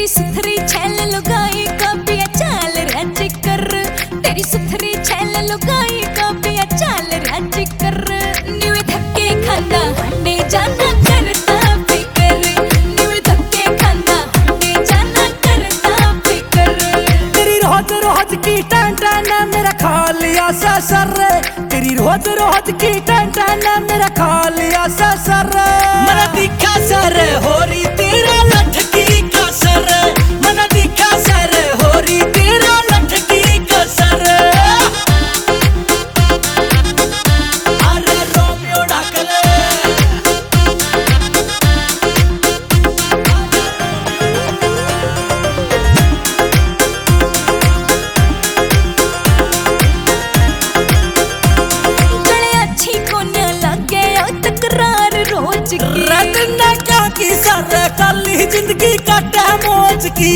तेरी सुथरी छैल लुगाई का पिया चाल राज कर, तेरी सुथरी छैल लुगाई का पिया चाल राज कर। न्यू धक्के खांदा हंडे जाना करता फिकर, न्यू धक्के खांदा हंडे जाना करता फिकर। तेरी रोज रोज की टन टन मेरा खा लिया ससर, तेरी रोज रोज की टन टन मेरा खा लिया ससर। मन दिखा सर हो रही तेरा लटकी कसर, मन दिखा सर हो रही तेरा लटकी कसर। अरे रोमियो ढाकले बड़े अच्छी कोन्या लगे तकरार रोज की, रटना क्या की सर कली जिंदगी काटा मौज की।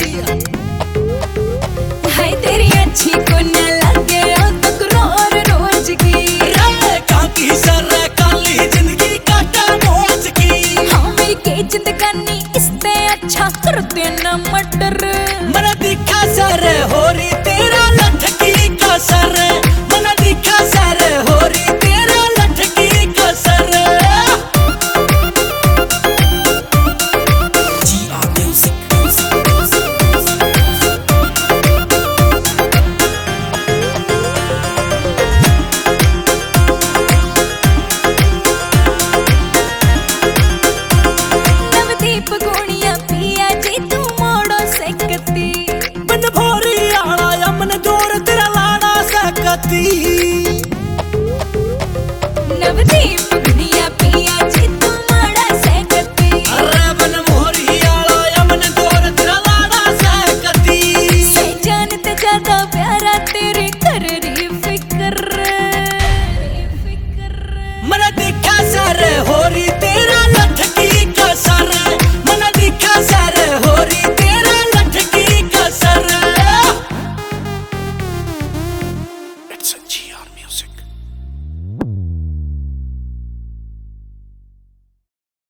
हाय तेरी अच्छी कोन्या लगे तकरार रोज की, रटना की सर कली जिंदगी काटा मौज की। हाँ मेरी के जिंदगानी इससे अच्छा कर देना मटर। मन दिखा सर हो रही तेरा लटकी कसर, मन दिखा सर हो रही तेरा लटकी कसर। नवदीप गोनिया पिया जी तू मोड़ो सकती, बन भोरी आला यमन जोर तेरा लाड़ा सकती।